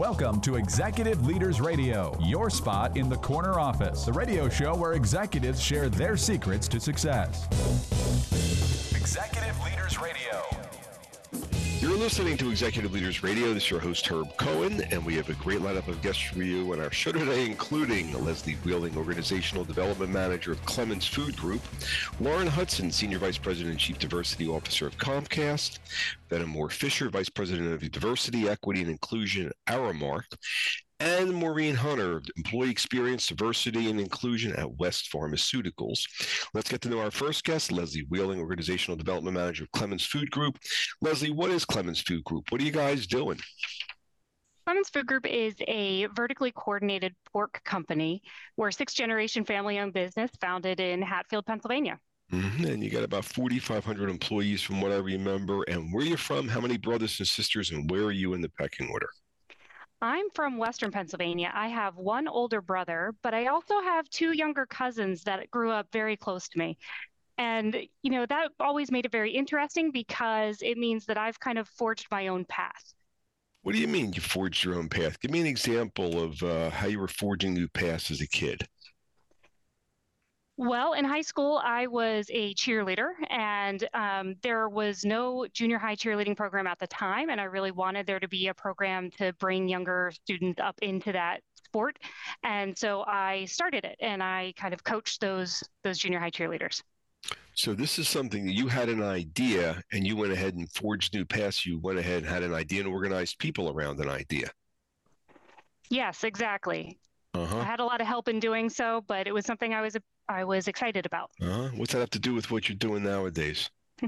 Welcome to Executive Leaders Radio, your spot in the corner office, the radio show where executives share their secrets to success. Executive Leaders Radio. You're listening to Executive Leaders Radio. This is your host, Herb Cohen, and we have a great lineup of guests for you on our show today, including Leslie Wheeling, Organizational Development Manager of Clemens Food Group, Lauren Hudson, Senior Vice President and Chief Diversity Officer of Comcast, Benham Moore Fisher, Vice President of Diversity, Equity, and Inclusion at Aramark, and Maureen Hunter, Employee Experience, Diversity, and Inclusion at West Pharmaceuticals. Let's get to know our first guest, Leslie Wheeling, Organizational Development Manager of Clemens Food Group. Leslie, what is Clemens Food Group? What are you guys doing? Clemens Food Group is a vertically coordinated pork company. We're a sixth-generation family-owned business founded in Hatfield, Pennsylvania. And you got about 4,500 employees from what I remember. And where are you from? How many brothers and sisters? And where are you in the pecking order? I'm from Western Pennsylvania. I have one older brother, but I also have two younger cousins that grew up very close to me. And, that always made it very interesting because it means that I've kind of forged my own path. What do you mean you forged your own path? Give me an example of how you were forging new paths as a kid. Well, in high school, I was a cheerleader, and there was no junior high cheerleading program at the time, and I really wanted there to be a program to bring younger students up into that sport. And so I started it, and I kind of coached those junior high cheerleaders. So this is something that you had an idea, and you went ahead and forged new paths. You went ahead and had an idea and organized people around an idea. Yes, exactly. I had a lot of help in doing so, but it was something I was excited about. What's that have to do with what you're doing nowadays?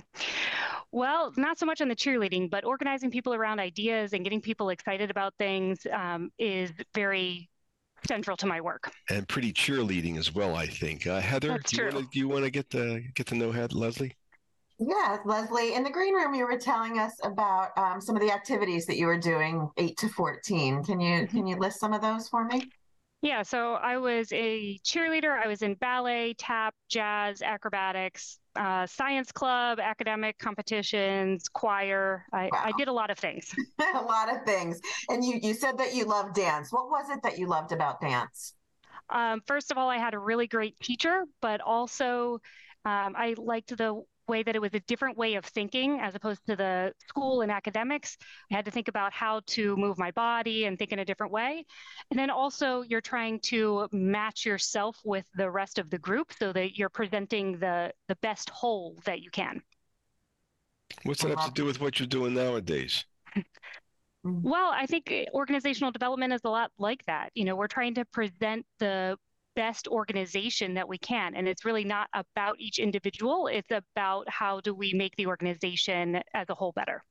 Well, not so much on the cheerleading, but organizing people around ideas and getting people excited about things is very central to my work. And pretty cheerleading as well, I think. Heather, do you want to get to know Leslie? Yeah, Leslie, in the green room, you were telling us about some of the activities that you were doing 8 to 14. Can you list some of those for me? Yeah, so I was a cheerleader. I was in ballet, tap, jazz, acrobatics, science club, academic competitions, choir. I did a lot of things. A lot of things. And you said that you loved dance. What was it that you loved about dance? First of all, I had a really great teacher, but also I liked the way that it was a different way of thinking as opposed to the school and academics. I had to think about how to move my body and think in a different way. And then also you're trying to match yourself with the rest of the group so that you're presenting the best whole that you can. What's that have to do with what you're doing nowadays? Well, I think organizational development is a lot like that. We're trying to present the best organization that we can. And it's really not about each individual. It's about how do we make the organization as a whole better.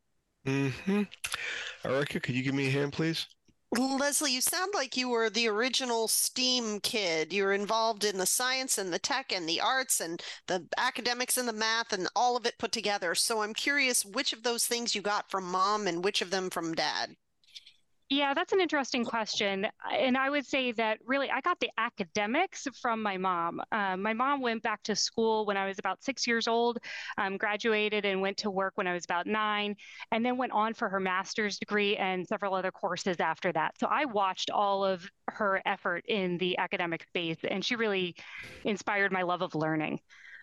Erica, could you give me a hand, please? Leslie, you sound like you were the original STEAM kid. You were involved in the science and the tech and the arts and the academics and the math and all of it put together. So I'm curious which of those things you got from mom and which of them from dad. Yeah, that's an interesting question. And I would say that really I got the academics from my mom. My mom went back to school when I was about 6 years old, graduated and went to work when I was about 9, and then went on for her master's degree and several other courses after that. So I watched all of her effort in the academic space, and she really inspired my love of learning.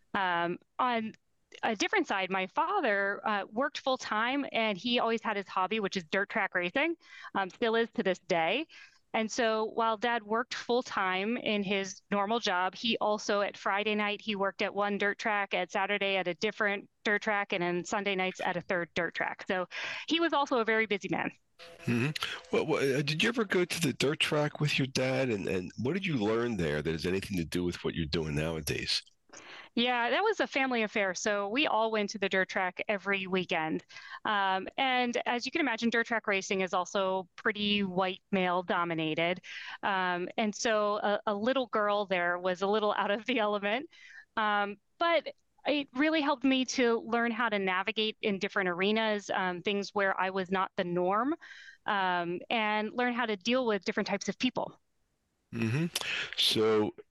On a different side, my father worked full time, and he always had his hobby, which is dirt track racing, still is to this day. And so while Dad worked full time in his normal job, he also at Friday night, he worked at one dirt track, at Saturday at a different dirt track, and then Sunday nights at a third dirt track. So he was also a very busy man. Well, did you ever go to the dirt track with your dad? And what did you learn there that has anything to do with what you're doing nowadays? Yeah, that was a family affair. So we all went to the dirt track every weekend. And as you can imagine, dirt track racing is also pretty white male dominated. And so a little girl there was a little out of the element. But it really helped me to learn how to navigate in different arenas, things where I was not the norm, and learn how to deal with different types of people. So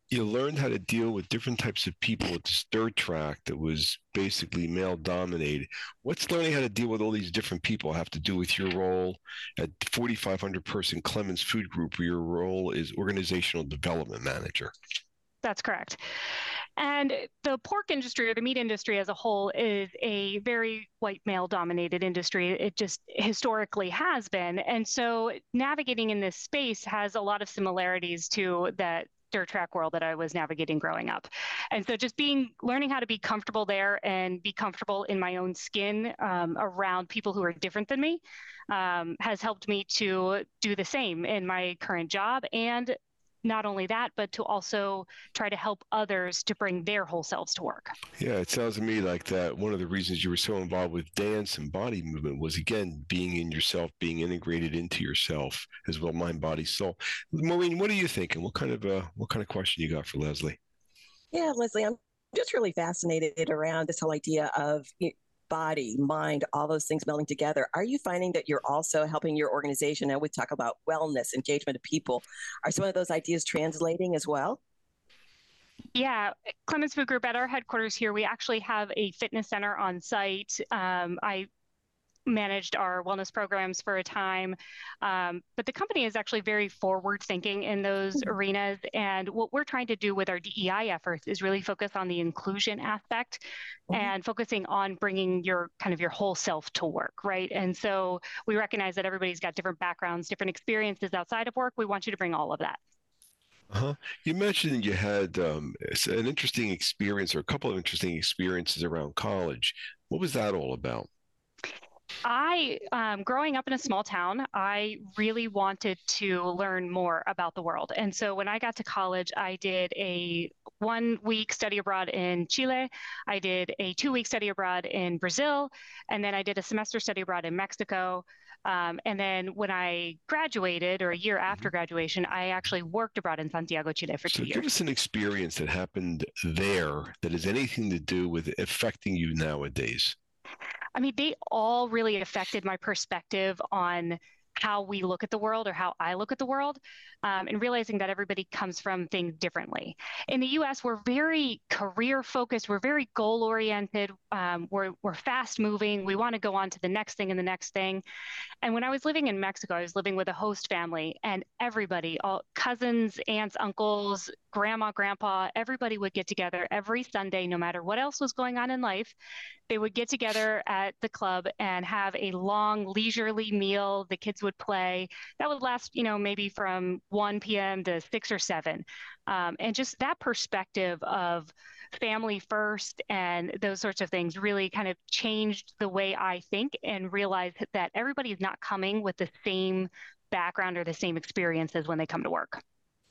You learned how to deal with different types of people at this dirt track that was basically male dominated. What's learning how to deal with all these different people have to do with your role at 4,500 person Clemens Food Group, where your role is organizational development manager? That's correct. And the pork industry or the meat industry as a whole is a very white male dominated industry. It just historically has been. And so navigating in this space has a lot of similarities to that dirt track world that I was navigating growing up. And so just learning how to be comfortable there and be comfortable in my own skin around people who are different than me has helped me to do the same in my current job. And not only that, but to also try to help others to bring their whole selves to work. Yeah, it sounds to me like that one of the reasons you were so involved with dance and body movement was, again, being in yourself, being integrated into yourself as well, mind, body, soul. Maureen, what are you thinking? What kind of question you got for Leslie? Yeah, Leslie, I'm just really fascinated around this whole idea of body, mind, all those things melding together. Are you finding that you're also helping your organization? And we talk about wellness, engagement of people. Are some of those ideas translating as well? Yeah, Clemens Food Group at our headquarters here, we actually have a fitness center on site. I managed our wellness programs for a time. But the company is actually very forward thinking in those arenas. And what we're trying to do with our DEI efforts is really focus on the inclusion aspect and focusing on bringing your whole self to work, right? And so we recognize that everybody's got different backgrounds, different experiences outside of work. We want you to bring all of that. You mentioned you had an interesting experience, or a couple of interesting experiences around college. What was that all about? Growing up in a small town, I really wanted to learn more about the world. And so when I got to college, I did a 1-week study abroad in Chile. I did a 2-week study abroad in Brazil. And then I did a semester study abroad in Mexico. And then when I graduated, or a year after graduation, I actually worked abroad in Santiago, Chile for 2 years. Give us an experience that happened there that has anything to do with affecting you nowadays. I mean, they all really affected my perspective on how we look at the world, or how I look at the world, and realizing that everybody comes from things differently. In the US, we're very career focused. We're very goal oriented. We're fast moving. We want to go on to the next thing and the next thing. And when I was living in Mexico, I was living with a host family, and everybody, all cousins, aunts, uncles, grandma, grandpa, everybody would get together every Sunday, no matter what else was going on in life. They would get together at the club and have a long, leisurely meal. The kids would play. That would last, maybe from 1 p.m. to 6 or 7. And just that perspective of family first and those sorts of things really kind of changed the way I think, and realized that everybody is not coming with the same background or the same experiences when they come to work.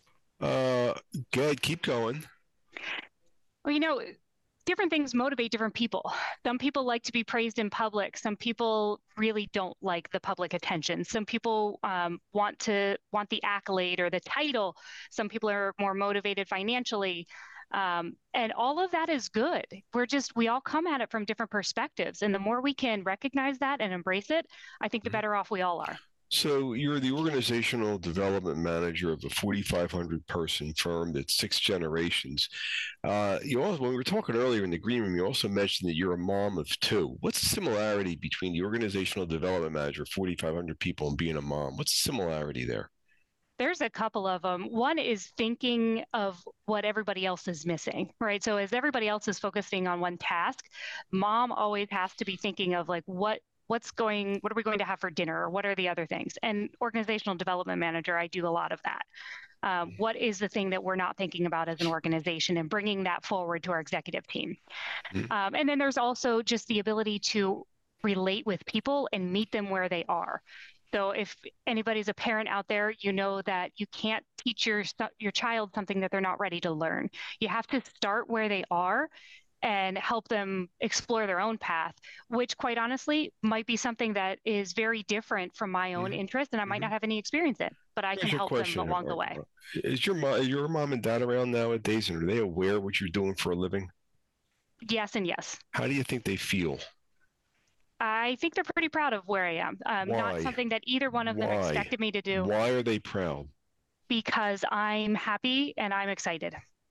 Good. Keep going. Well, different things motivate different people. Some people like to be praised in public. Some people really don't like the public attention. Some people want the accolade or the title. Some people are more motivated financially. And all of that is good. We all come at it from different perspectives. And the more we can recognize that and embrace it, I think the better off we all are. So you're the organizational development manager of a 4,500 person firm that's 6 generations. You also, when we were talking earlier in the green room, you also mentioned that you're a mom of 2. What's the similarity between the organizational development manager of 4,500 people and being a mom? What's the similarity there? There's a couple of them. One is thinking of what everybody else is missing, right? So as everybody else is focusing on one task, mom always has to be thinking of like, what are we going to have for dinner? Or what are the other things? And organizational development manager, I do a lot of that. What is the thing that we're not thinking about as an organization, and bringing that forward to our executive team. And then there's also just the ability to relate with people and meet them where they are. So if anybody's a parent out there, you know that you can't teach your child something that they're not ready to learn. You have to start where they are and help them explore their own path, which quite honestly might be something that is very different from my own interest, and I might not have any experience in, but I can help them along the way. Is your mom and dad around nowadays, and are they aware of what you're doing for a living? Yes and yes. How do you think they feel? I think they're pretty proud of where I am. Not something that either one of them expected me to do. Why are they proud? Because I'm happy and I'm excited.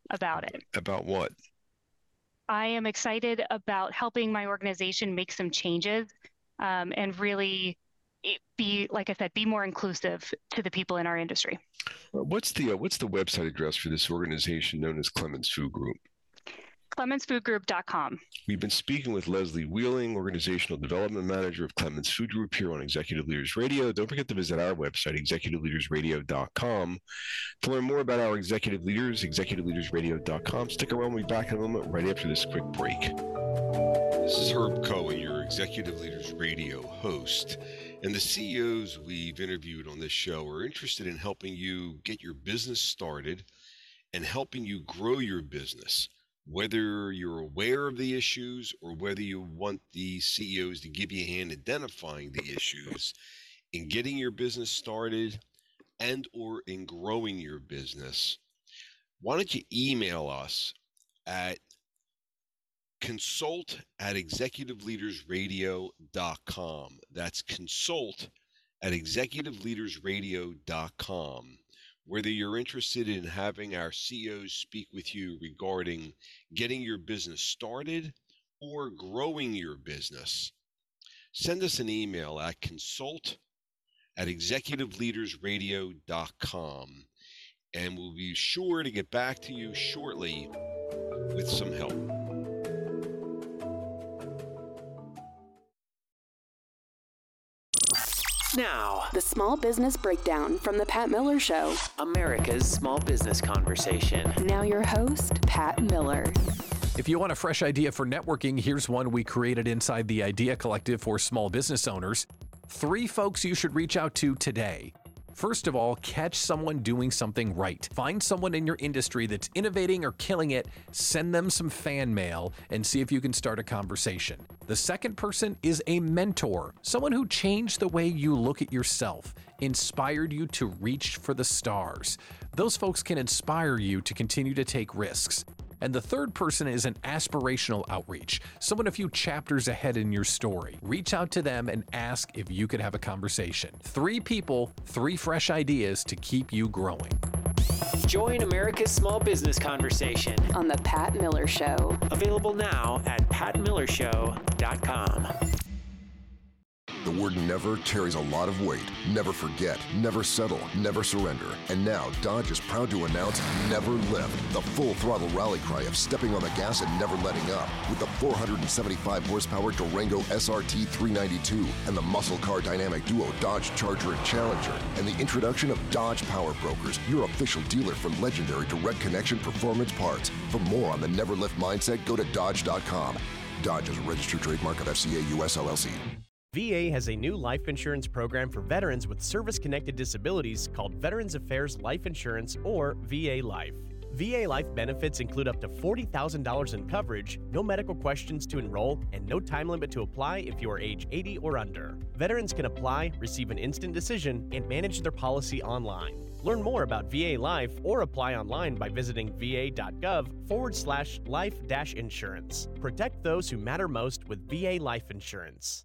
about it. About what? I am excited about helping my organization make some changes and really be, like I said, be more inclusive to the people in our industry. What's the website address for this organization known as Clemens Food Group? ClemensFoodGroup.com. We've been speaking with Leslie Wheeling, Organizational Development Manager of Clemens Food Group, here on Executive Leaders Radio. Don't forget to visit our website, executiveleadersradio.com. To learn more about our executive leaders, executiveleadersradio.com. Stick around. We'll be back in a moment right after this quick break. This is Herb Cohen, your Executive Leaders Radio host. And the CEOs we've interviewed on this show are interested in helping you get your business started and helping you grow your business. Whether you're aware of the issues or whether you want the CEOs to give you a hand identifying the issues in getting your business started and or in growing your business, why don't you email us at consult@executiveleadersradio.com. That's consult@executiveleadersradio.com. Whether you're interested in having our CEOs speak with you regarding getting your business started or growing your business, send us an email at consult@executiveleadersradio.com, and we'll be sure to get back to you shortly with some help. Now, the Small Business Breakdown from The Pat Miller Show. America's small business conversation. Now your host, Pat Miller. If you want a fresh idea for networking, here's one we created inside the Idea Collective for small business owners. 3 folks you should reach out to today. First of all, catch someone doing something right. Find someone in your industry that's innovating or killing it, send them some fan mail, and see if you can start a conversation. The second person is a mentor, someone who changed the way you look at yourself, inspired you to reach for the stars. Those folks can inspire you to continue to take risks. And the third person is an aspirational outreach, someone a few chapters ahead in your story. Reach out to them and ask if you could have a conversation. 3 people, 3 fresh ideas to keep you growing. Join America's small business conversation On The Pat Miller Show. Available now at patmillershow.com. The word never carries a lot of weight. Never forget, never settle, never surrender. And now Dodge is proud to announce Never Lift, the full throttle rally cry of stepping on the gas and never letting up. With the 475 horsepower Durango SRT 392 and the muscle car dynamic duo Dodge Charger and Challenger, and the introduction of Dodge Power Brokers, your official dealer for legendary direct connection performance parts. For more on the Never Lift mindset, go to Dodge.com. Dodge is a registered trademark of FCA US LLC. VA has a new life insurance program for veterans with service-connected disabilities called Veterans Affairs Life Insurance, or VA Life. VA Life benefits include up to $40,000 in coverage, no medical questions to enroll, and no time limit to apply if you are age 80 or under. Veterans can apply, receive an instant decision, and manage their policy online. Learn more about VA Life or apply online by visiting va.gov/life-insurance. Protect those who matter most with VA Life Insurance.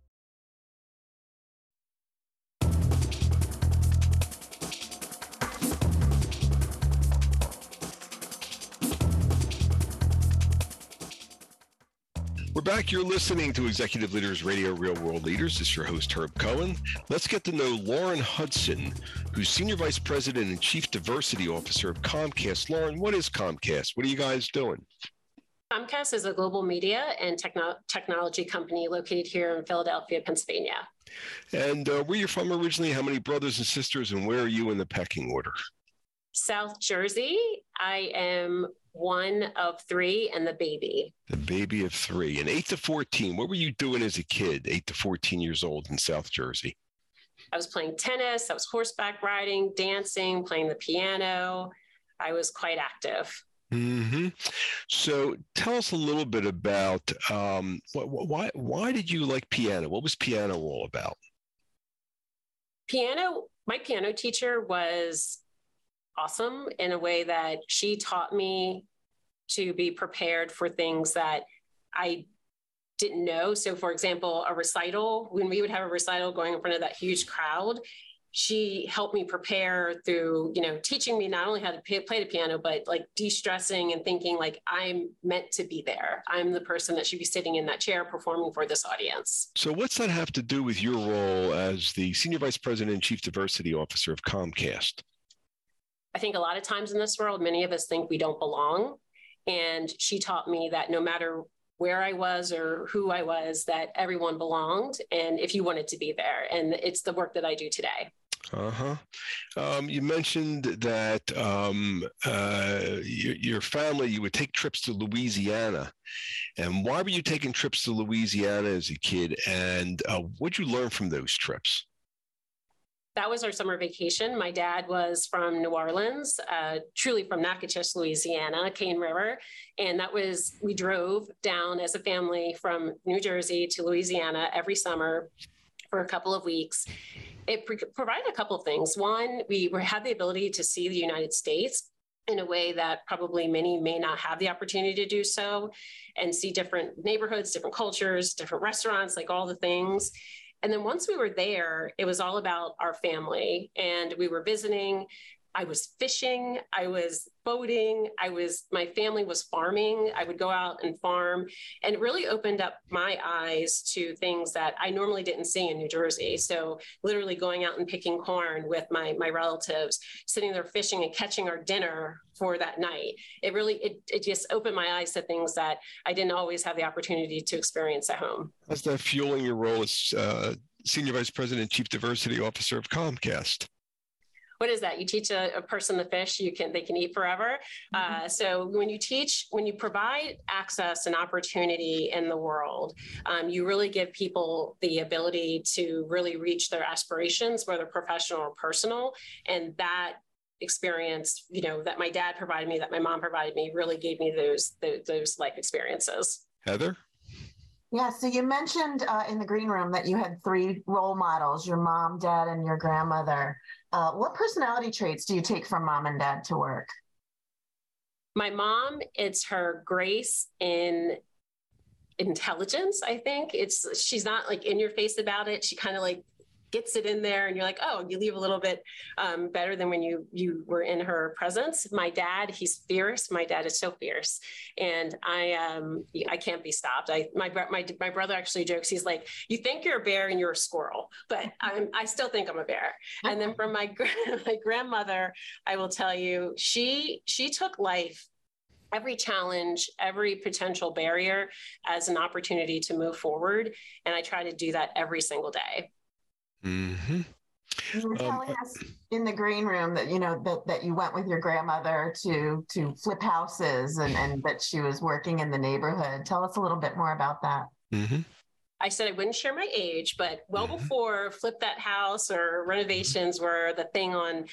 We're back. You're listening to Executive Leaders Radio, Real World Leaders. This is your host, Herb Cohen. Let's get to know Lauren Hudson, who's Senior Vice President and Chief Diversity Officer of Comcast. Lauren, what is Comcast? What are you guys doing? Comcast is a global media and technology company located here in Philadelphia, Pennsylvania. And where you're from originally, how many brothers and sisters, and where are you in the pecking order? South Jersey. I am one of 3 and the baby. The baby of 3. And 8 to 14, what were you doing as a kid, 8 to 14 years old in South Jersey? I was playing tennis. I was horseback riding, dancing, playing the piano. I was quite active. Mm-hmm. So tell us a little bit about why did you like piano? What was piano all about? My piano teacher was awesome in a way that she taught me to be prepared for things that I didn't know. So for example, a recital, when we would have a recital going in front of that huge crowd, she helped me prepare through, teaching me not only how to play the piano, but like de-stressing and thinking like I'm meant to be there. I'm the person that should be sitting in that chair performing for this audience. So what's that have to do with your role as the Senior Vice President and Chief Diversity Officer of Comcast? I think a lot of times in this world, many of us think we don't belong. And she taught me that no matter where I was or who I was, that everyone belonged. And if you wanted to be there, and it's the work that I do today. You mentioned that your family, you would take trips to Louisiana. And why were you taking trips to Louisiana as a kid? And what did you learn from those trips? That was our summer vacation. My dad was from New Orleans, truly from Natchitoches, Louisiana, Cane River. And we drove down as a family from New Jersey to Louisiana every summer for a couple of weeks. It provided a couple of things. One, we had the ability to see the United States in a way that probably many may not have the opportunity to do so, and see different neighborhoods, different cultures, different restaurants, like all the things. And then once we were there, it was all about our family, and we were visiting. I was fishing, I was boating, my family was farming. I would go out and farm, and it really opened up my eyes to things that I normally didn't see in New Jersey. So literally going out and picking corn with my relatives, sitting there fishing and catching our dinner for that night. It just opened my eyes to things that I didn't always have the opportunity to experience at home. How's that fueling your role as Senior Vice President and Chief Diversity Officer of Comcast? What is that? You teach a person to fish, they can eat forever. So when you provide access and opportunity in the world, you really give people the ability to really reach their aspirations, whether professional or personal. And that experience, that my dad provided me, that my mom provided me, really gave me those life experiences. Heather? Yeah, so you mentioned in the green room that you had 3 role models, your mom, dad, and your grandmother. What personality traits do you take from mom and dad to work? My mom, it's her grace in intelligence, I think. She's not like in your face about it. She kind of like gets it in there, and you're like, oh, you leave a little bit better than when you were in her presence. My dad, he's fierce. My dad is so fierce, and I can't be stopped. My brother actually jokes. He's like, you think you're a bear and you're a squirrel, but I still think I'm a bear. And then from my grandmother, I will tell you, she took life, every challenge, every potential barrier, as an opportunity to move forward, and I try to do that every single day. Mm-hmm. You were telling us in the green room that that you went with your grandmother to flip houses, and that she was working in the neighborhood. Tell us a little bit more about that. Mm-hmm. I said I wouldn't share my age, but before Flip That House or renovations were the thing on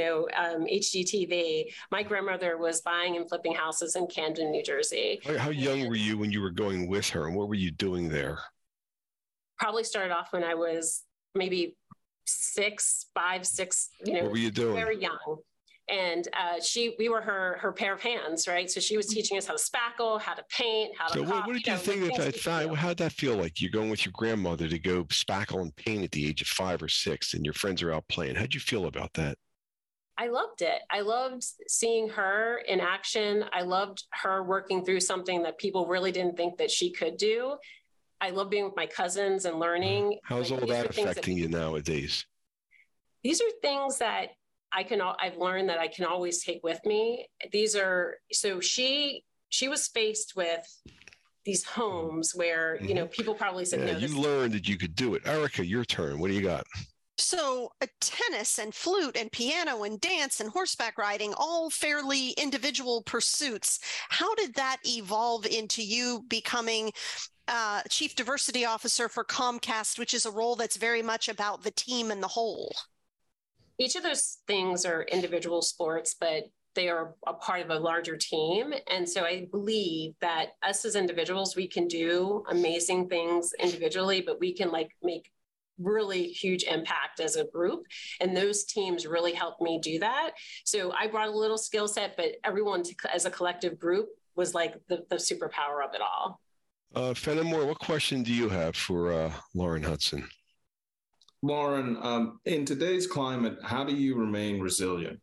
HGTV, my grandmother was buying and flipping houses in Camden, New Jersey. How young were you when you were going with her, and what were you doing there? Probably started off when I was maybe 5, 6, what were you doing? Very young. And we were her pair of hands, right? So she was teaching us how to spackle, how to paint, how to what did you think at that time? How'd that feel like? You're going with your grandmother to go spackle and paint at the age of 5 or 6, and your friends are out playing. How'd you feel about that? I loved it. I loved seeing her in action. I loved her working through something that people really didn't think that she could do. I love being with my cousins and learning. How's all that affecting you nowadays? These are things that I've learned that I can always take with me. So she was faced with these homes where, people probably said, no. You learned that you could do it. Erica, your turn. What do you got? So tennis and flute and piano and dance and horseback riding, all fairly individual pursuits. How did that evolve into you becoming Chief Diversity Officer for Comcast, which is a role that's very much about the team and the whole? Each of those things are individual sports, but they are a part of a larger team. And so I believe that us as individuals, we can do amazing things individually, but we can make really huge impact as a group. And those teams really helped me do that. So I brought a little skill set, but everyone as a collective group was like the superpower of it all. Fenimore, what question do you have for Lauren Hudson? Lauren, in today's climate, how do you remain resilient?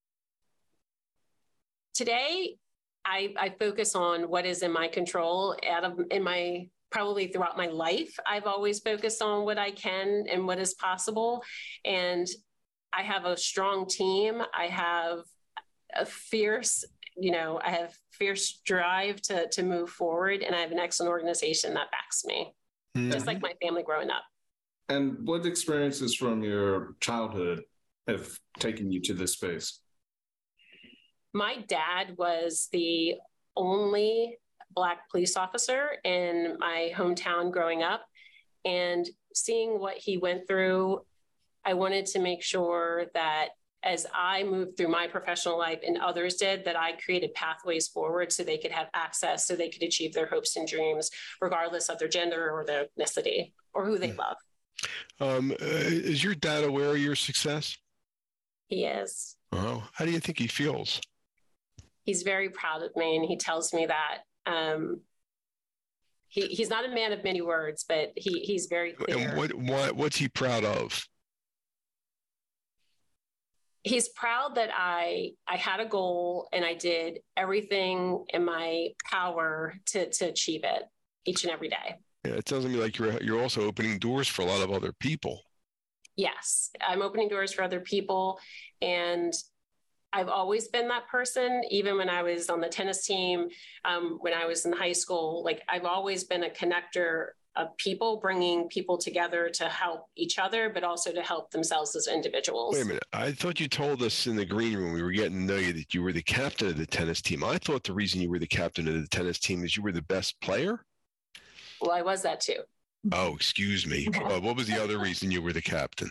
Today, I focus on what is in my control. Probably throughout my life, I've always focused on what I can and what is possible. And I have a strong team. I have a fierce drive to move forward. And I have an excellent organization that backs me, just like my family growing up. And what experiences from your childhood have taken you to this space? My dad was the only Black police officer in my hometown growing up, and seeing what he went through, I wanted to make sure that as I moved through my professional life and others did, that I created pathways forward so they could have access, so they could achieve their hopes and dreams, regardless of their gender or their ethnicity or who they love. Is your dad aware of your success? He is. Oh, how do you think he feels? He's very proud of me, and he tells me that. He's not a man of many words, but he's very clear. And what's he proud of? He's proud that I had a goal and I did everything in my power to achieve it each and every day. Yeah, it sounds to me like you're also opening doors for a lot of other people. Yes, I'm opening doors for other people, and I've always been that person, even when I was on the tennis team, when I was in high school. Like, I've always been a connector of people, bringing people together to help each other, but also to help themselves as individuals. Wait a minute. I thought you told us in the green room, we were getting to know you, that you were the captain of the tennis team. I thought the reason you were the captain of the tennis team is you were the best player? Well, I was that too. Oh, excuse me. What was the other reason you were the captain?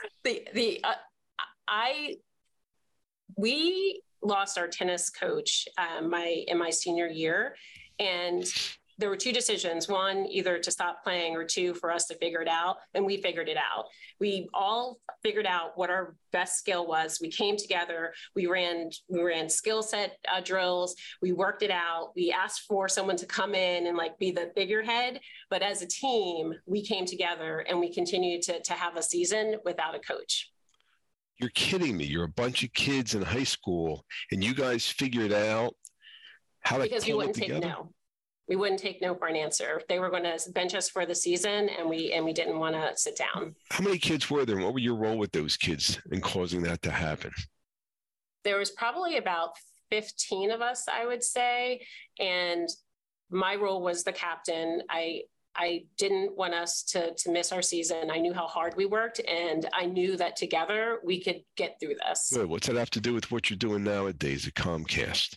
We lost our tennis coach in my senior year, and there were two decisions: one, either to stop playing, or two, for us to figure it out. And we figured it out. We all figured out what our best skill was. We came together. We ran skill set drills. We worked it out. We asked for someone to come in and be the figurehead. But as a team, we came together and we continued to have a season without a coach. You're kidding me. You're a bunch of kids in high school, and you guys figured out how to because we pull wouldn't it take together? no. We wouldn't take no for an answer. They were going to bench us for the season, and we didn't want to sit down. How many kids were there, and what were your role with those kids in causing that to happen? There was probably about 15 of us, I would say, and my role was the captain. I didn't want us to miss our season. I knew how hard we worked, and I knew that together we could get through this. Good. What's that have to do with what you're doing nowadays at Comcast?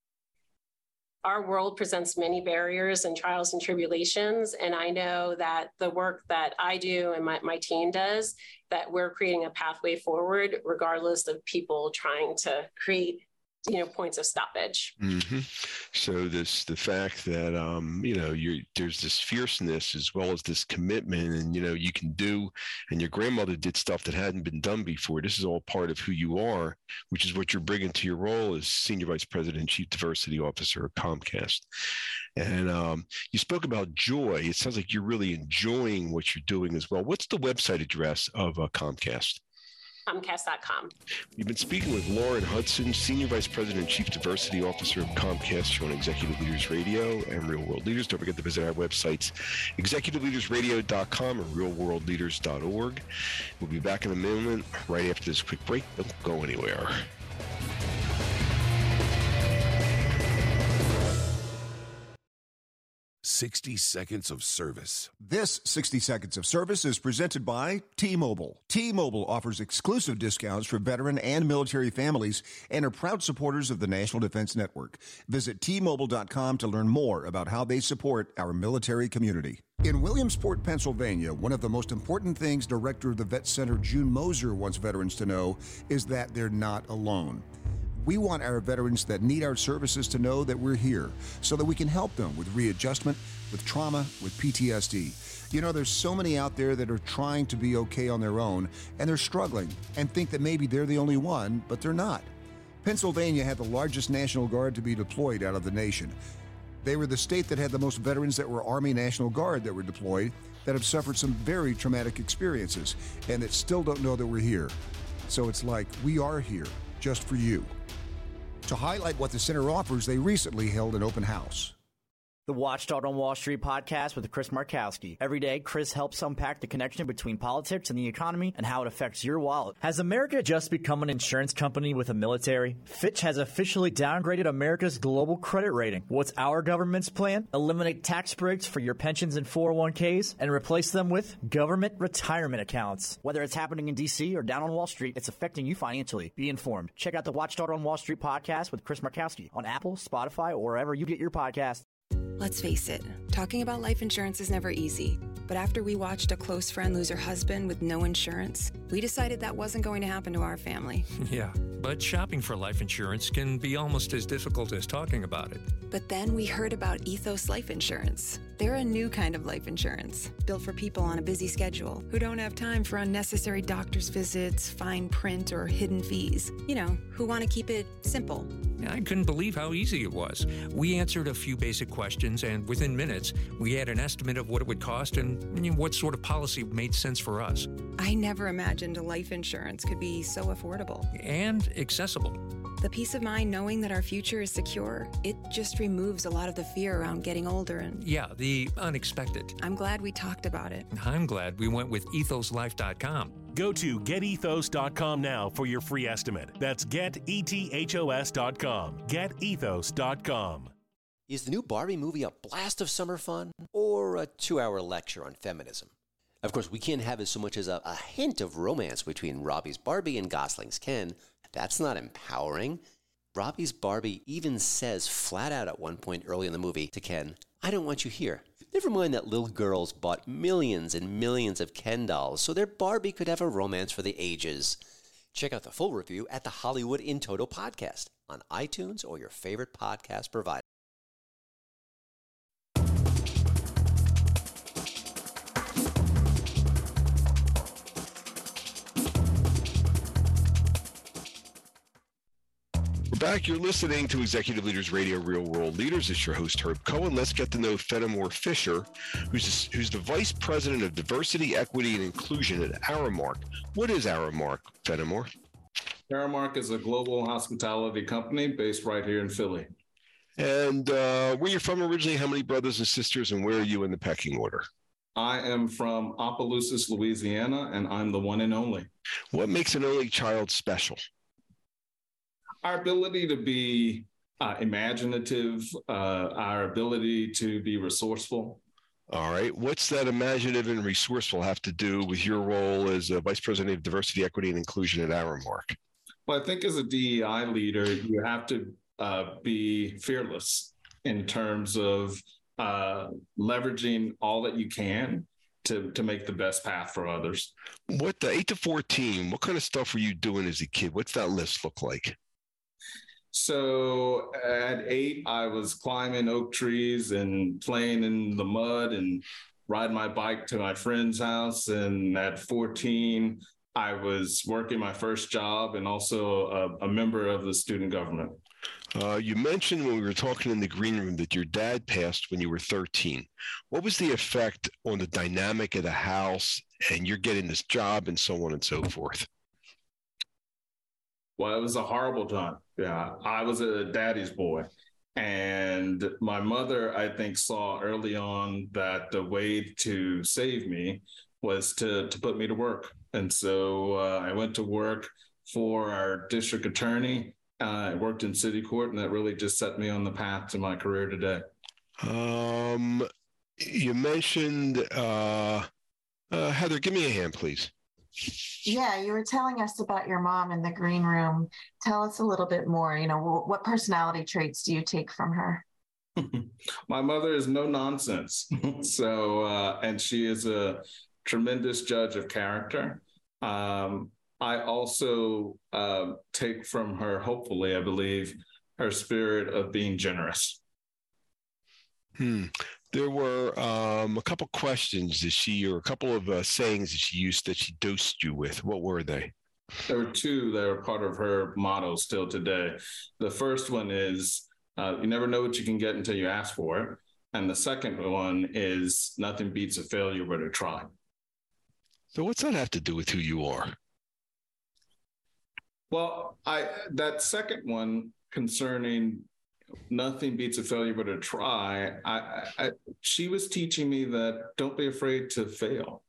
Our world presents many barriers and trials and tribulations, and I know that the work that I do and my team does, that we're creating a pathway forward, regardless of people trying to create points of stoppage. Mm-hmm. So the fact that there's this fierceness as well as this commitment, and you can do, and your grandmother did stuff that hadn't been done before. This is all part of who you are, which is what you're bringing to your role as Senior Vice President and Chief Diversity Officer at Comcast. And you spoke about joy. It sounds like you're really enjoying what you're doing as well. What's the website address of Comcast? Comcast.com. You've been speaking with Lauren Hudson, Senior Vice President and Chief Diversity Officer of Comcast, here on Executive Leaders Radio and Real World Leaders. Don't forget to visit our websites, executiveleadersradio.com or realworldleaders.org. We'll be back in a moment right after this quick break. Don't go anywhere. "60 Seconds of Service." This 60 Seconds of Service is presented by T-Mobile. T-Mobile offers exclusive discounts for veteran and military families and are proud supporters of the National Defense Network. Visit T-Mobile.com to learn more about how they support our military community. In Williamsport, Pennsylvania, one of the most important things Director of the Vet Center June Moser wants veterans to know is that they're not alone. We want our veterans that need our services to know that we're here so that we can help them with readjustment, with trauma, with PTSD. There's so many out there that are trying to be okay on their own, and they're struggling and think that maybe they're the only one, but they're not. Pennsylvania had the largest National Guard to be deployed out of the nation. They were the state that had the most veterans that were Army National Guard that were deployed, that have suffered some very traumatic experiences, and that still don't know that we're here. So it's like, we are here, just for you. To highlight what the center offers, they recently held an open house. The Watchdog on Wall Street podcast with Chris Markowski. Every day, Chris helps unpack the connection between politics and the economy and how it affects your wallet. Has America just become an insurance company with a military? Fitch has officially downgraded America's global credit rating. What's our government's plan? Eliminate tax breaks for your pensions and 401ks and replace them with government retirement accounts. Whether it's happening in D.C. or down on Wall Street, it's affecting you financially. Be informed. Check out the Watchdog on Wall Street podcast with Chris Markowski on Apple, Spotify, or wherever you get your podcast. Let's face it, talking about life insurance is never easy. But after we watched a close friend lose her husband with no insurance, we decided that wasn't going to happen to our family. Yeah, but shopping for life insurance can be almost as difficult as talking about it. But then we heard about Ethos Life Insurance. They're a new kind of life insurance, built for people on a busy schedule who don't have time for unnecessary doctor's visits, fine print, or hidden fees. You know, who want to keep it simple. I couldn't believe how easy it was. We answered a few basic questions, and within minutes, we had an estimate of what it would cost and what sort of policy made sense for us. I never imagined a life insurance could be so affordable. And accessible. The peace of mind knowing that our future is secure, it just removes a lot of the fear around getting older and... Yeah, the unexpected. I'm glad we talked about it. I'm glad we went with ethoslife.com. Go to getethos.com now for your free estimate. That's getethos.com. Getethos.com. Is the new Barbie movie a blast of summer fun or a 2-hour lecture on feminism? Of course, we can't have so much as a hint of romance between Robbie's Barbie and Gosling's Ken. That's not empowering. Robbie's Barbie even says flat out at one point early in the movie to Ken, "I don't want you here." Never mind that little girls bought millions and millions of Ken dolls so their Barbie could have a romance for the ages. Check out the full review at the Hollywood in Toto podcast on iTunes or your favorite podcast provider. We're back. You're listening to Executive Leaders Radio, Real World Leaders. It's your host, Herb Cohen. Let's get to know Fenimore Fisher, who's the Vice President of Diversity, Equity, and Inclusion at Aramark. What is Aramark, Fenimore? Aramark is a global hospitality company based right here in Philly. And where you're from originally, how many brothers and sisters, and where are you in the pecking order? I am from Opelousas, Louisiana, and I'm the one and only. What makes an only child special? Our ability to be imaginative, our ability to be resourceful. All right. What's that imaginative and resourceful have to do with your role as a Vice President of Diversity, Equity, and Inclusion at Aramark? Well, I think as a DEI leader, you have to be fearless in terms of leveraging all that you can to make the best path for others. What the 8 to 14, what kind of stuff were you doing as a kid? What's that list look like? So at 8, I was climbing oak trees and playing in the mud and riding my bike to my friend's house. And at 14, I was working my first job and also a member of the student government. You mentioned when we were talking in the green room that your dad passed when you were 13. What was the effect on the dynamic of the house and you're getting this job and so on and so forth? Well, it was a horrible time. Yeah, I was a daddy's boy. And my mother, I think, saw early on that the way to save me was to put me to work. And so I went to work for our district attorney. I worked in city court, and that really just set me on the path to my career today. You mentioned, Heather, give me a hand, please. Yeah, you were telling us about your mom in the green room. Tell us a little bit more. You know, what personality traits do you take from her? My mother is no nonsense. And she is a tremendous judge of character. I also take from her, hopefully, I believe, her spirit of being generous. There were a couple questions or a couple of sayings that she used that she dosed you with. What were they? There were two that are part of her motto still today. The first one is, You never know what you can get until you ask for it. And the second one is nothing beats a failure but a try. So what's that have to do with who you are? Well, that second one concerning nothing beats a failure but a try, she was teaching me that don't be afraid to fail.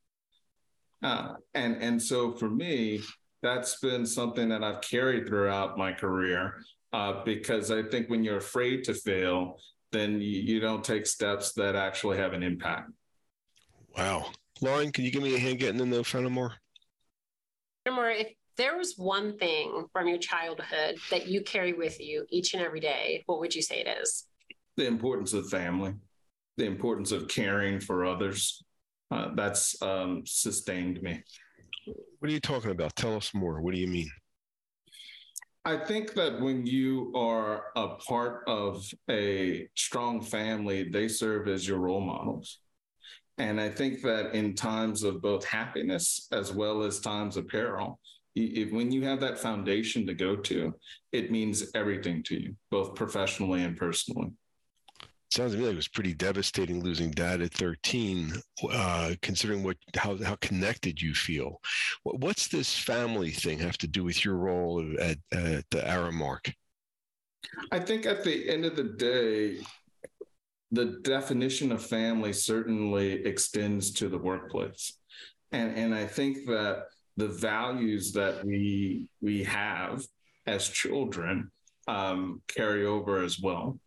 And so for me, that's been something that I've carried throughout my career, because I think when you're afraid to fail, then you don't take steps that actually have an impact. Wow. Lauren, can you give me a hand getting in there, Fenimore? Fenimore, if there was one thing from your childhood that you carry with you each and every day, what would you say it is? The importance of family, the importance of caring for others. That's sustained me. What are you talking about? Tell us more. What do you mean? I think that when you are a part of a strong family, they serve as your role models. And I think that in times of both happiness as well as times of peril, when you have that foundation to go to, it means everything to you, both professionally and personally. Sounds to me like it was pretty devastating losing Dad at 13, considering how connected you feel. What's this family thing have to do with your role at the Aramark? I think at the end of the day, the definition of family certainly extends to the workplace. And I think that the values that we have as children carry over as well.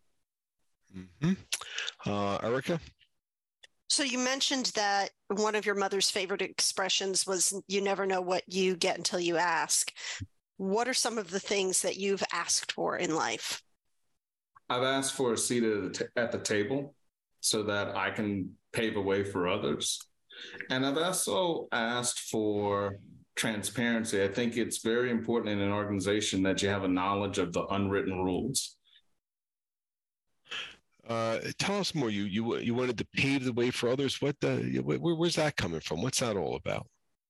Mm-hmm. Erica? So you mentioned that one of your mother's favorite expressions was, you never know what you get until you ask. What are some of the things that you've asked for in life? I've asked for a seat at the table so that I can pave a way for others. And I've also asked for transparency. I think it's very important in an organization that you have a knowledge of the unwritten rules. Tell us more. You wanted to pave the way for others. Where's that coming from? What's that all about?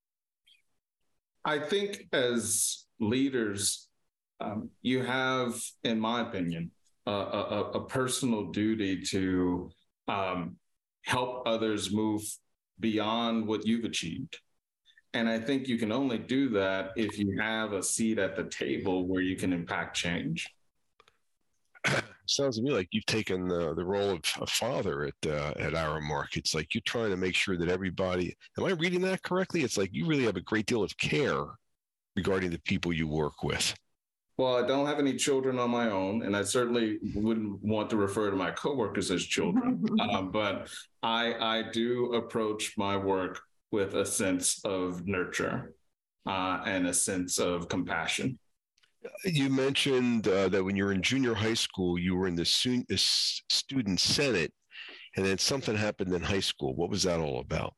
I think as leaders, you have, in my opinion, a personal duty to help others move beyond what you've achieved. And I think you can only do that if you have a seat at the table where you can impact change. Sounds to me like you've taken the role of a father at Aramark. It's like you're trying to make sure that everybody, am I reading that correctly? It's like you really have a great deal of care regarding the people you work with. Well, I don't have any children on my own, and I certainly wouldn't want to refer to my coworkers as children. But I do approach my work with a sense of nurture and a sense of compassion. You mentioned that when you were in junior high school, you were in the student senate, and then something happened in high school. What was that all about?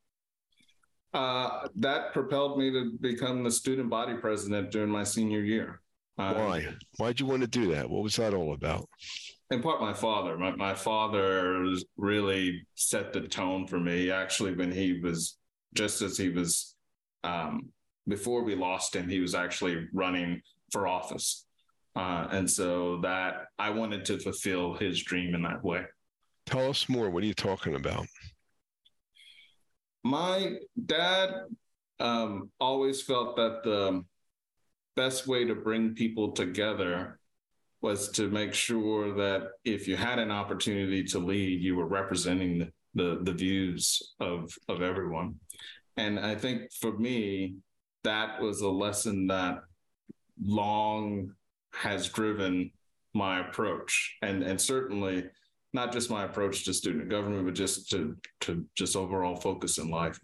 That propelled me to become the student body president during my senior year. Why? Why'd you want to do that? What was that all about? In part, my father. My father really set the tone for me. Actually, when he was, just as he was, before we lost him, he was actually running for office. And so that I wanted to fulfill his dream in that way. Tell us more. What are you talking about? My dad always felt that the best way to bring people together was to make sure that if you had an opportunity to lead, you were representing the views of everyone. And I think for me, that was a lesson that long has driven my approach, and certainly not just my approach to student government, but just to just overall focus in life.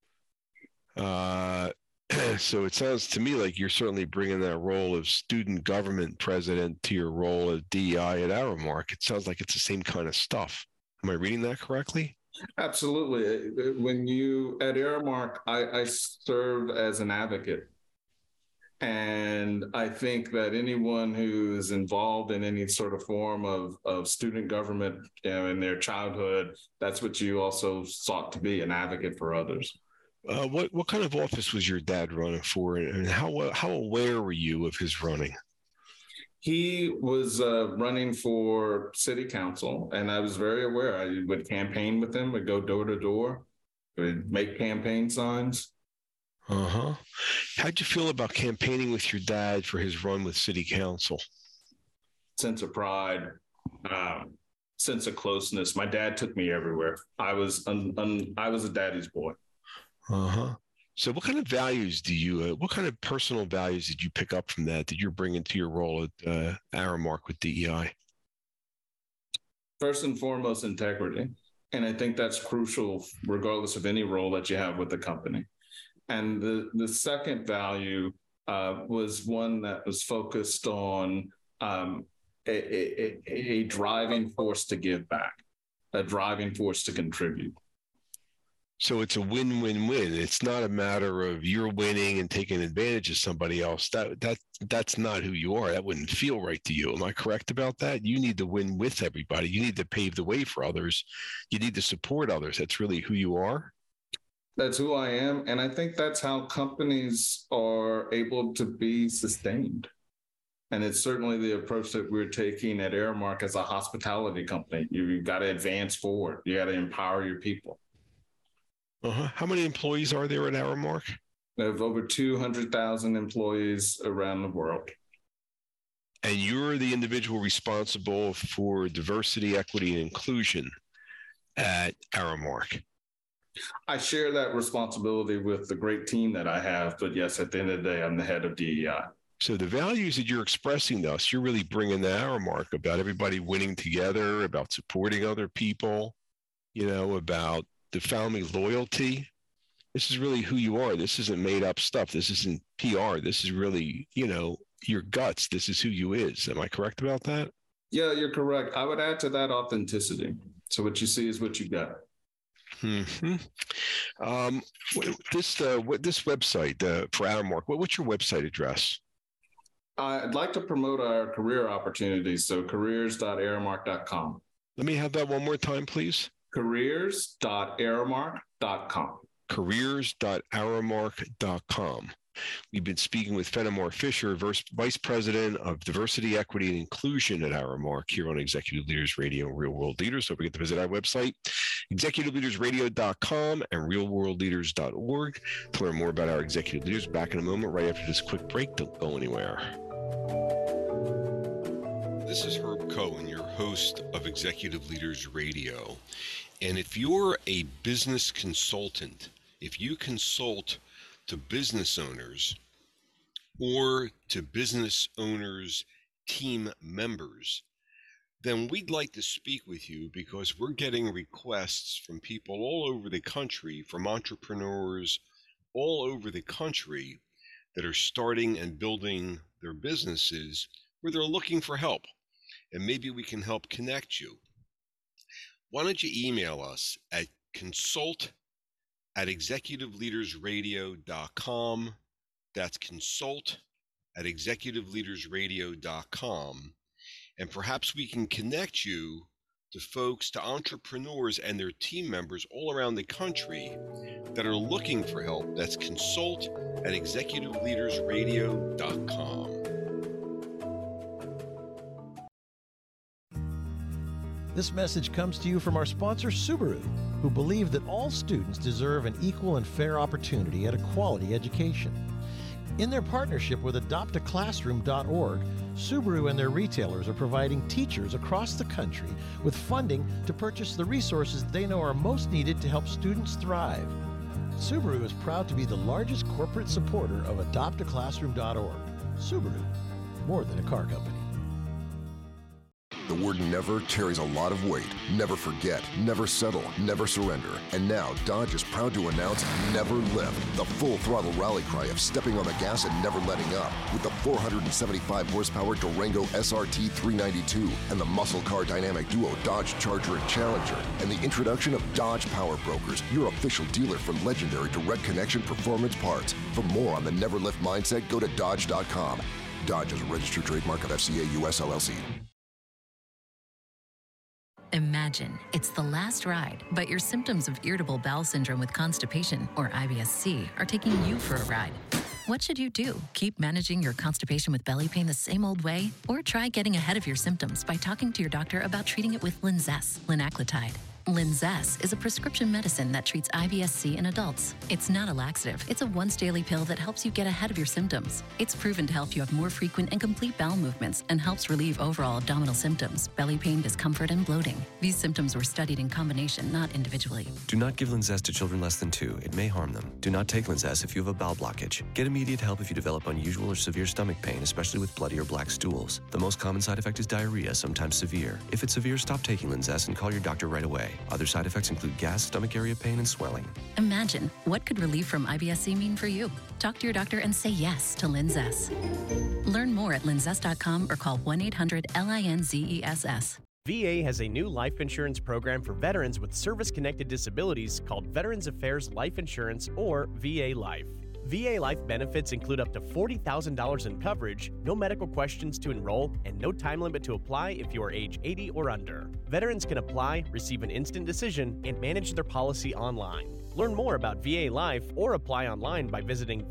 So it sounds to me like you're certainly bringing that role of student government president to your role as DEI at Aramark. It sounds like it's the same kind of stuff. Am I reading that correctly? Absolutely. When you at Aramark, I serve as an advocate. And I think that anyone who's involved in any sort of form of student government, in their childhood, that's what you also sought to be, an advocate for others. What kind of office was your dad running for, and how aware were you of his running? He was running for city council, and I was very aware. I would campaign with him, would go door to door, would make campaign signs. Uh-huh. How'd you feel about campaigning with your dad for his run with city council? Sense of pride, sense of closeness. My dad took me everywhere. I was a daddy's boy. Uh-huh. So what kind of values what kind of personal values did you pick up from that you're bringing to your role at Aramark with DEI? First and foremost, integrity. And I think that's crucial regardless of any role that you have with the company. And the second value was one that was focused on a driving force to give back, a driving force to contribute. So it's a win-win-win. It's not a matter of you're winning and taking advantage of somebody else. That's not who you are. That wouldn't feel right to you. Am I correct about that? You need to win with everybody. You need to pave the way for others. You need to support others. That's really who you are. That's who I am. And I think that's how companies are able to be sustained. And it's certainly the approach that we're taking at Aramark as a hospitality company. You've got to advance forward. You got to empower your people. Uh-huh. How many employees are there at Aramark? We have over 200,000 employees around the world. And you're the individual responsible for diversity, equity, and inclusion at Aramark. I share that responsibility with the great team that I have. But yes, at the end of the day, I'm the head of DEI. So the values that you're expressing to us, you're really bringing the Aramark about everybody winning together, about supporting other people, about the family loyalty. This is really who you are. This isn't made up stuff. This isn't PR. This is really, your guts. This is who you is. Am I correct about that? Yeah, you're correct. I would add to that authenticity. So what you see is what you got. Mm-hmm. This website for Aramark, what's your website address? I'd like to promote our career opportunities. So careers.aramark.com. Let me have that one more time, please. Careers.aramark.com. Careers.aramark.com. We've been speaking with Fenimore Fisher, Vice President of Diversity, Equity, and Inclusion at Aramark here on Executive Leaders Radio and Real World Leaders. Don't forget to visit our website, executiveleadersradio.com and realworldleaders.org to learn more about our executive leaders. Back in a moment, right after this quick break. Don't go anywhere. This is Herb Cohen, your host of Executive Leaders Radio. And if you're a business consultant, if you consult to business owners or to business owners' team members, then we'd like to speak with you because we're getting requests from people all over the country, from entrepreneurs all over the country that are starting and building their businesses where they're looking for help. And maybe we can help connect you. Why don't you email us at consult@executiveleadersradio.com. That's consult@executiveleadersradio.com. And perhaps we can connect you to folks, to entrepreneurs and their team members all around the country that are looking for help. That's consult@executiveleadersradio.com. This message comes to you from our sponsor, Subaru, who believe that all students deserve an equal and fair opportunity at a quality education. In their partnership with adoptaclassroom.org, Subaru and their retailers are providing teachers across the country with funding to purchase the resources they know are most needed to help students thrive. Subaru is proud to be the largest corporate supporter of adoptaclassroom.org. Subaru, more than a car company. The word never carries a lot of weight. Never forget, never settle, never surrender. And now Dodge is proud to announce Never Lift, the full throttle rally cry of stepping on the gas and never letting up. With the 475 horsepower Durango SRT 392 and the muscle car dynamic duo Dodge Charger and Challenger. And the introduction of Dodge Power Brokers, your official dealer for legendary direct connection performance parts. For more on the Never Lift mindset, go to Dodge.com. Dodge is a registered trademark of FCA US LLC. Imagine it's the last ride, but your symptoms of irritable bowel syndrome with constipation, or IBS-C, are taking you for a ride. What should you do? Keep managing your constipation with belly pain the same old way? Or try getting ahead of your symptoms by talking to your doctor about treating it with Linzess, linaclotide. Linzess is a prescription medicine that treats IBS-C in adults. It's not a laxative. It's a once-daily pill that helps you get ahead of your symptoms. It's proven to help you have more frequent and complete bowel movements and helps relieve overall abdominal symptoms, belly pain, discomfort, and bloating. These symptoms were studied in combination, not individually. Do not give Linzess to children less than 2. It may harm them. Do not take Linzess if you have a bowel blockage. Get immediate help if you develop unusual or severe stomach pain, especially with bloody or black stools. The most common side effect is diarrhea, sometimes severe. If it's severe, stop taking Linzess and call your doctor right away. Other side effects include gas, stomach area pain, and swelling. Imagine, what could relief from IBS-C mean for you? Talk to your doctor and say yes to Linzess. Learn more at linzess.com or call 1-800-LINZESS. VA has a new life insurance program for veterans with service-connected disabilities called Veterans Affairs Life Insurance, or VA Life. VA Life benefits include up to $40,000 in coverage, no medical questions to enroll, and no time limit to apply if you are age 80 or under. Veterans can apply, receive an instant decision, and manage their policy online. Learn more about VA Life or apply online by visiting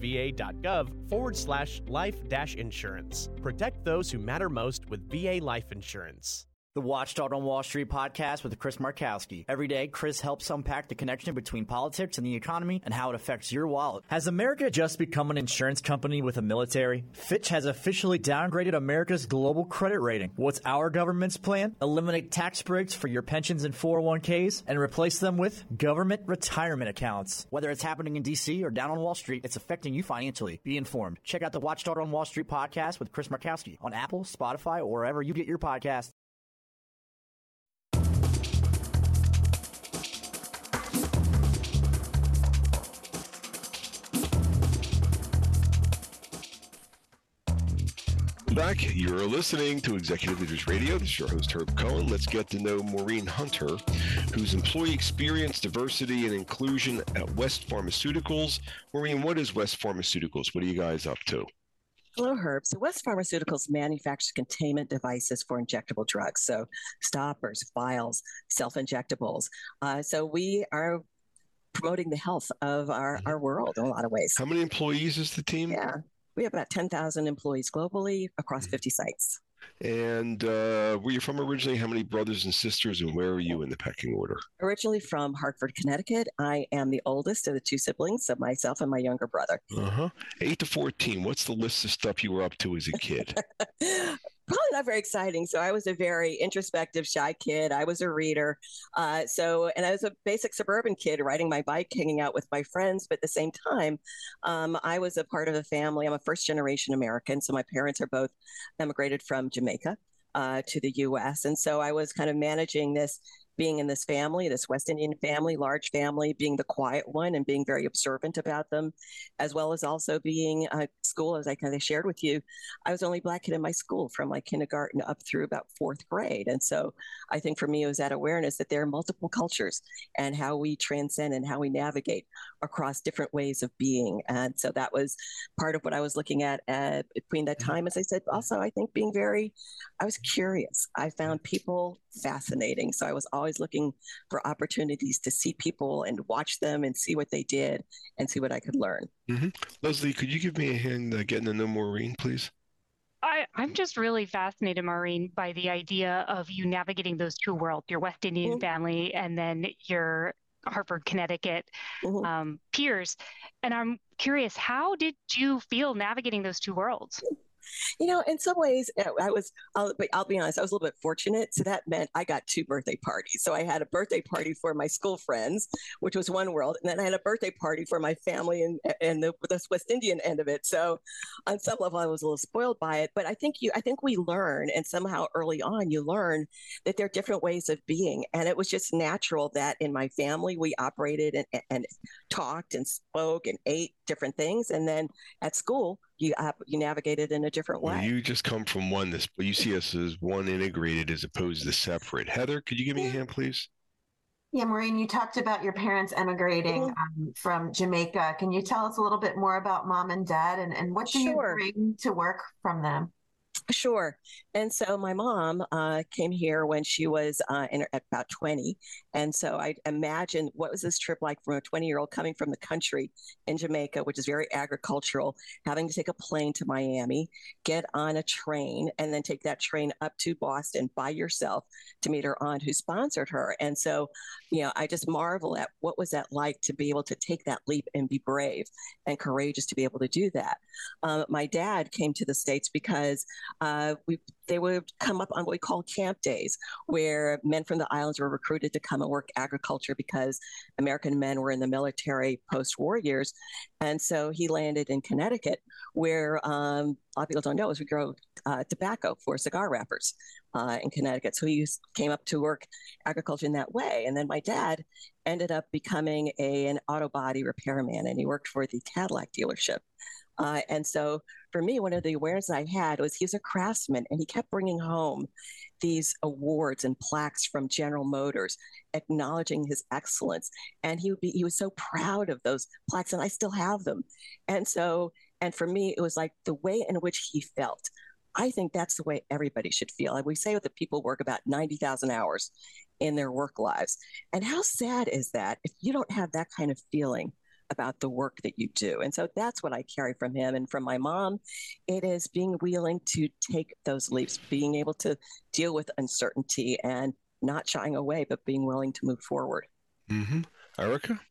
va.gov/life-insurance. Protect those who matter most with VA Life Insurance. The Watchdog on Wall Street podcast with Chris Markowski. Every day, Chris helps unpack the connection between politics and the economy and how it affects your wallet. Has America just become an insurance company with a military? Fitch has officially downgraded America's global credit rating. What's our government's plan? Eliminate tax breaks for your pensions and 401ks and replace them with government retirement accounts. Whether it's happening in D.C. or down on Wall Street, it's affecting you financially. Be informed. Check out the Watchdog on Wall Street podcast with Chris Markowski on Apple, Spotify, or wherever you get your podcasts. Back, you're listening to Executive Leaders Radio. This is your host, Herb Cohen. Let's get to know Maureen Hunter, who's Employee Experience, Diversity, and Inclusion at West Pharmaceuticals. Maureen, what is West Pharmaceuticals? What are you guys up to? Hello, Herb. So West Pharmaceuticals manufactures containment devices for injectable drugs, so stoppers, vials, self-injectables. So we are promoting the health of our world in a lot of ways. How many employees is the team? Yeah. We have about 10,000 employees globally across 50 sites. And where you're from originally, how many brothers and sisters, and where are you in the pecking order? Originally from Hartford, Connecticut. I am the oldest of the two siblings, so myself and my younger brother. 8 to 14. What's the list of stuff you were up to as a kid? Probably not very exciting. So I was a very introspective, shy kid. I was a reader. And I was a basic suburban kid riding my bike, hanging out with my friends. But at the same time, I was a part of a family. I'm a first generation American. So my parents are both emigrated from Jamaica to the U.S. And so I was kind of managing this, being in this family, this West Indian family, large family, being the quiet one and being very observant about them, as well as also being school, as I kind of shared with you. I was the only Black kid in my school from like kindergarten up through about 4th grade. And so I think for me, it was that awareness that there are multiple cultures and how we transcend and how we navigate across different ways of being. And so that was part of what I was looking at between that time. As I said, also, I think I was curious. I found people fascinating. So I was always looking for opportunities to see people and watch them and see what they did and see what I could learn. Leslie, could you give me a hand getting to know Maureen, please? I'm just really fascinated, Maureen, by the idea of you navigating those two worlds, your West Indian family and then your Hartford, Connecticut peers. And I'm curious, how did you feel navigating those two worlds? You know, in some ways, I'll be honest, I was a little bit fortunate. So that meant I got 2 birthday parties. So I had a birthday party for my school friends, which was one world. And then I had a birthday party for my family and the West Indian end of it. So on some level, I was a little spoiled by it. But I think we learn, and somehow early on, you learn that there are different ways of being. And it was just natural that in my family, we operated and talked and spoke and ate different things. And then at school, you navigated in a different way. Well, you just come from oneness, but you see us as one integrated as opposed to separate. Heather, could you give me a hand, please? Yeah, Maureen, you talked about your parents emigrating from Jamaica. Can you tell us a little bit more about mom and dad and what do you bring to work from them? Sure. And so my mom came here when she was at about 20. And so I imagine what was this trip like from a 20-year-old coming from the country in Jamaica, which is very agricultural, having to take a plane to Miami, get on a train, and then take that train up to Boston by yourself to meet her aunt who sponsored her. And so, I just marvel at what was that like to be able to take that leap and be brave and courageous to be able to do that. My dad came to the States because they would come up on what we call camp days, where men from the islands were recruited to come and work agriculture because American men were in the military post-war years. And so he landed in Connecticut, where a lot of people don't know is we grow tobacco for cigar wrappers in Connecticut. So he came up to work agriculture in that way. And then my dad ended up becoming an auto body repairman, and he worked for the Cadillac dealership. And so for me, one of the awareness I had was he was a craftsman, and he kept bringing home these awards and plaques from General Motors acknowledging his excellence. And he was so proud of those plaques, and I still have them. And for me, it was like the way in which he felt. I think that's the way everybody should feel. And we say that people work about 90,000 hours in their work lives. And how sad is that if you don't have that kind of feeling about the work that you do? And so that's what I carry from him. And from my mom, it is being willing to take those leaps, being able to deal with uncertainty and not shying away, but being willing to move forward. Mm-hmm. Erica?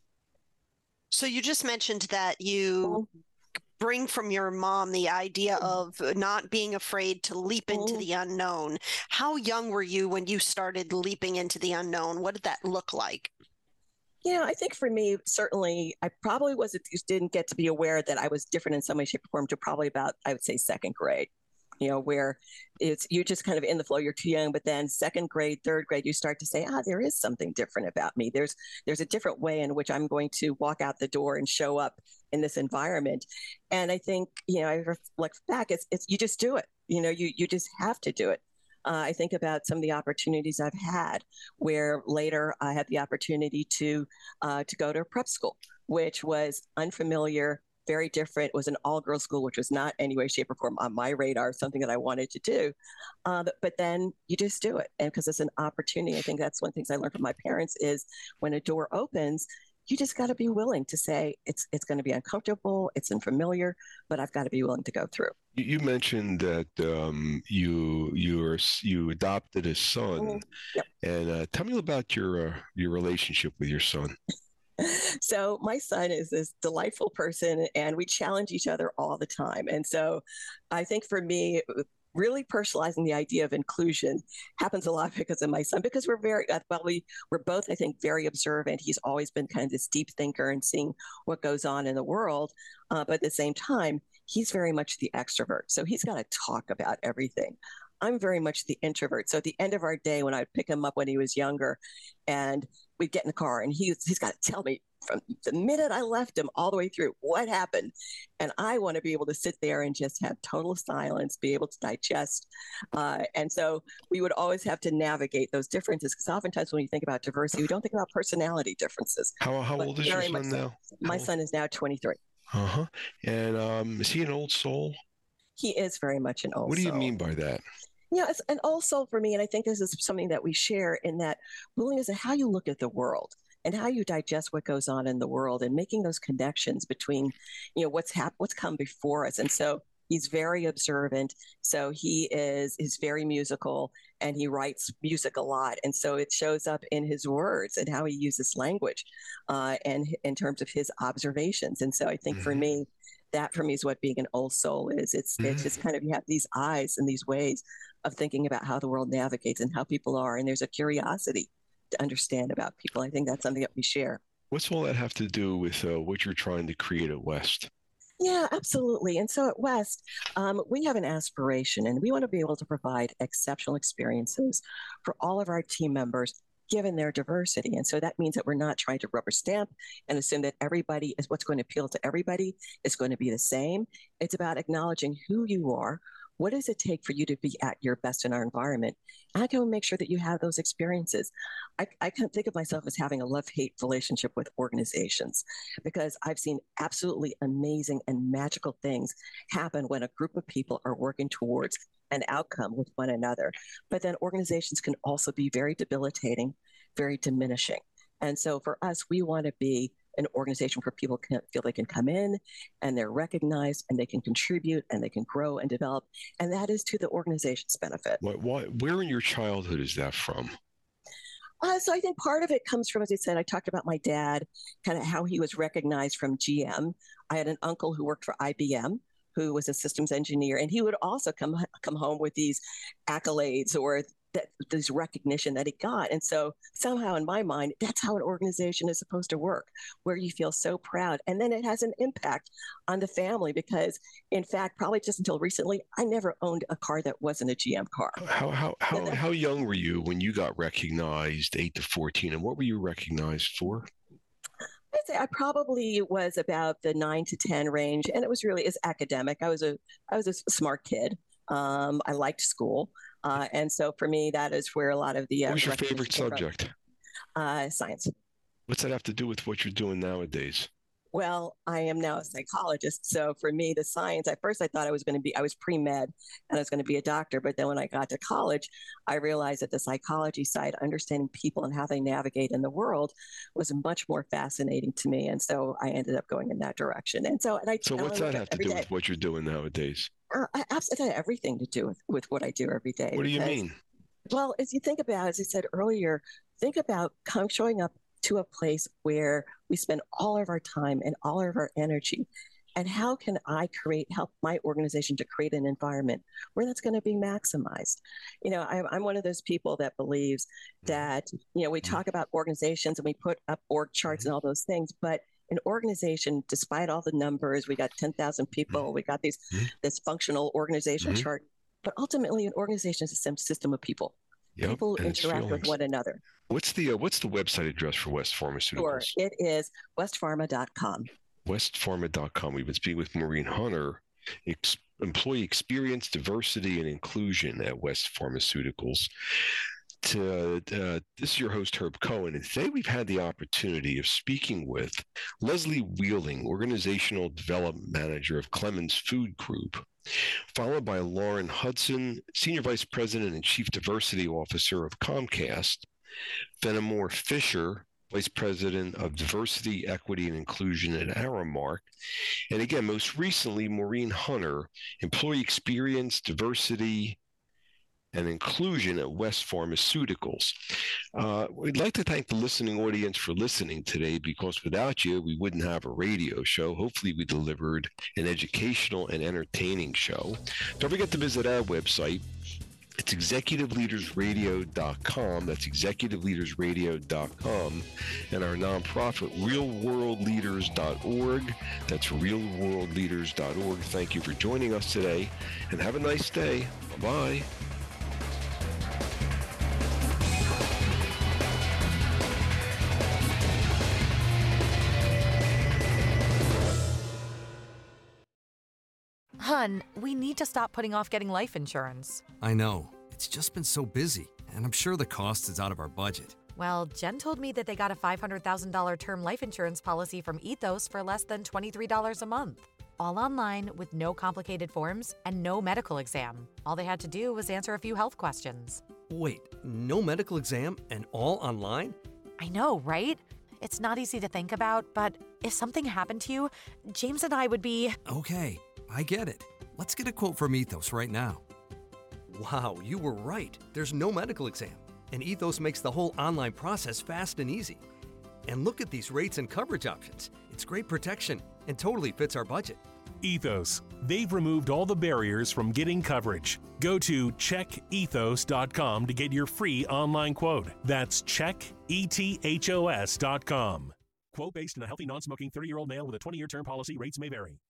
So you just mentioned that you bring from your mom the idea of not being afraid to leap into the unknown. How young were you when you started leaping into the unknown? What did that look like? I think for me, certainly, I probably didn't get to be aware that I was different in some way, shape, or form to probably about, I would say, second grade, where you're just kind of in the flow, you're too young, but then second grade, third grade, you start to say, there is something different about me. There's a different way in which I'm going to walk out the door and show up in this environment. And I think, I reflect back, it's you just do it. You just have to do it. I think about some of the opportunities I've had where later I had the opportunity to go to a prep school, which was unfamiliar, very different. It was an all-girls school, which was not any way, shape, or form on my radar, something that I wanted to do. But then you just do it. And because it's an opportunity, I think that's one of the things I learned from my parents is when a door opens, you just got to be willing to say it's going to be uncomfortable, it's unfamiliar, but I've got to be willing to go through. You mentioned that you adopted a son, Yep. And tell me about your relationship with your son. So my son is this delightful person, and we challenge each other all the time. And so I think for me, really personalizing the idea of inclusion happens a lot because of my son, because we're we're both, I think, very observant. He's always been kind of this deep thinker and seeing what goes on in the world. But at the same time, he's very much the extrovert. So he's got to talk about everything. I'm very much the introvert. So at the end of our day, when I'd pick him up when he was younger and we'd get in the car and he's got to tell me from the minute I left him all the way through what happened. And I want to be able to sit there and just have total silence, be able to digest. And so we would always have to navigate those differences, because oftentimes when you think about diversity, we don't think about personality differences. How old is your son now? My son is now 23. Uh-huh. And is he an old soul? He is very much an old soul. What do you mean by that? It's an old soul for me. And I think this is something that we share in that willingness of how you look at the world and how you digest what goes on in the world and making those connections between, what's come before us. And so he's very observant. So he is very musical, and he writes music a lot. And so it shows up in his words and how he uses language and in terms of his observations. And so I think for me is what being an old soul is. It's just kind of, you have these eyes and these ways of thinking about how the world navigates and how people are. And there's a curiosity to understand about people. I think that's something that we share. What's all that have to do with what you're trying to create at West? Yeah, absolutely. And so at West, we have an aspiration, and we want to be able to provide exceptional experiences for all of our team members, given their diversity. And so that means that we're not trying to rubber stamp and assume that everybody is what's going to appeal to everybody is going to be the same. It's about acknowledging who you are, What does it take for you to be at your best in our environment? And how can we make sure that you have those experiences? I can think of myself as having a love-hate relationship with organizations, because I've seen absolutely amazing and magical things happen when a group of people are working towards an outcome with one another. But then organizations can also be very debilitating, very diminishing. And so for us, we want to be an organization where people can feel they can come in and they're recognized and they can contribute and they can grow and develop. And that is to the organization's benefit. Where in your childhood is that from? So I think part of it comes from, as I said, I talked about my dad, kind of how he was recognized from GM. I had an uncle who worked for IBM, who was a systems engineer, and he would also come home with these accolades or this recognition that he got. And so somehow in my mind, that's how an organization is supposed to work, where you feel so proud. And then it has an impact on the family, because in fact, probably just until recently, I never owned a car that wasn't a GM car. How young were you when you got recognized, 8 to 14, and what were you recognized for? I'd say I probably was about the 9 to 10 range, and it was really as academic. I was a smart kid. I liked school. And so for me, that is where a lot of the... What was your favorite subject? Science. What's that have to do with what you're doing nowadays? Well, I am now a psychologist. So for me, the science, at first I thought I was pre-med and I was going to be a doctor. But then when I got to college, I realized that the psychology side, understanding people and how they navigate in the world, was much more fascinating to me. And so I ended up going in that direction. So what's that have to do with what you're doing nowadays? Absolutely everything to do with what I do every day. What do you mean? Well, as you think about, as I said earlier, think about showing up to a place where we spend all of our time and all of our energy. And how can I help my organization to create an environment where that's going to be maximized? I'm one of those people that believes that, we talk about organizations and we put up org charts and all those things, but an organization, despite all the numbers, we got 10,000 people, we got this functional organization chart, but ultimately an organization is a system of people. Yep, people who interact with one another. What's the website address for West Pharmaceuticals? Sure, it is westpharma.com. Westpharma.com. We've been speaking with Maureen Hunter, employee experience, diversity, and inclusion at West Pharmaceuticals. This is your host, Herb Cohen, and today we've had the opportunity of speaking with Leslie Wheeling, Organizational Development Manager of Clemens Food Group, followed by Lauren Hudson, Senior Vice President and Chief Diversity Officer of Comcast, Fenimore Fisher, Vice President of Diversity, Equity, and Inclusion at Aramark, and again, most recently, Maureen Hunter, Employee Experience, Diversity, and Inclusion at West Pharmaceuticals. We'd like to thank the listening audience for listening today, because without you, we wouldn't have a radio show. Hopefully, we delivered an educational and entertaining show. Don't forget to visit our website. It's executiveleadersradio.com. That's executiveleadersradio.com. And our nonprofit, realworldleaders.org. That's realworldleaders.org. Thank you for joining us today, and have a nice day. Bye-bye. Hun, we need to stop putting off getting life insurance. I know. It's just been so busy, and I'm sure the cost is out of our budget. Well, Jen told me that they got a $500,000 term life insurance policy from Ethos for less than $23 a month. All online with no complicated forms and no medical exam. All they had to do was answer a few health questions. Wait, no medical exam and all online? I know, right? It's not easy to think about, but if something happened to you, James and I would be... Okay, I get it. Let's get a quote from Ethos right now. Wow, you were right. There's no medical exam, and Ethos makes the whole online process fast and easy. And look at these rates and coverage options. It's great protection and totally fits our budget. Ethos. They've removed all the barriers from getting coverage. Go to checkethos.com to get your free online quote. That's checkethos.com. Quote based on a healthy, non-smoking 30-year-old male with a 20-year term policy. Rates may vary.